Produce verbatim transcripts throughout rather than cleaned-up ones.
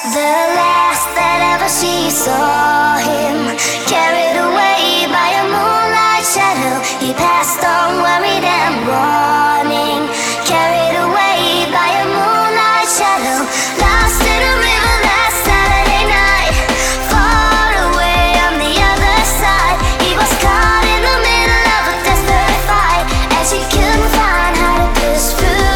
The last that ever she saw him, carried away by a moonlight shadow. He passed on worried and warning, carried away by a moonlight shadow. Lost in a river last Saturday night, far away on the other side. He was caught in the middle of a desperate fight, and she couldn't find how to push through.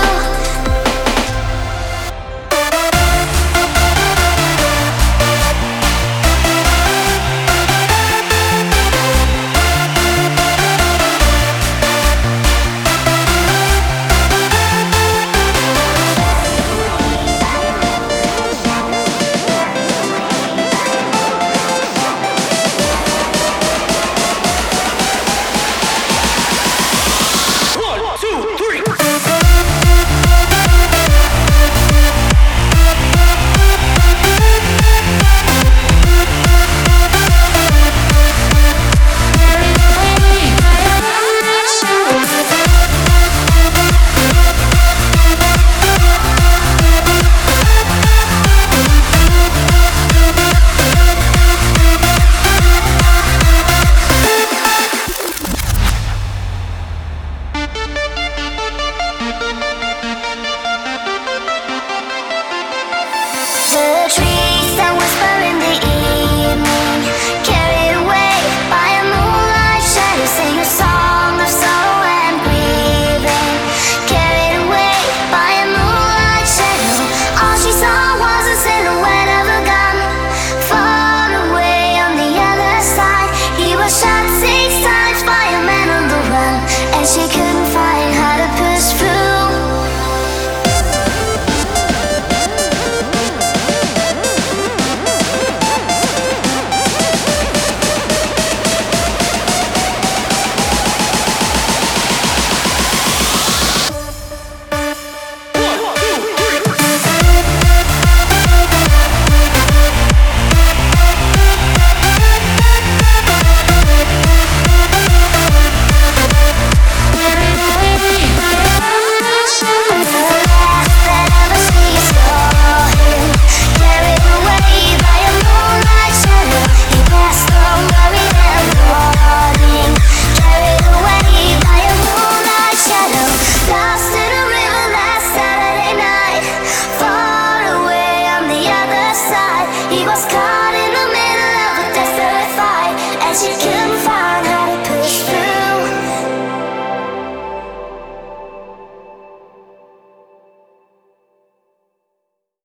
The tree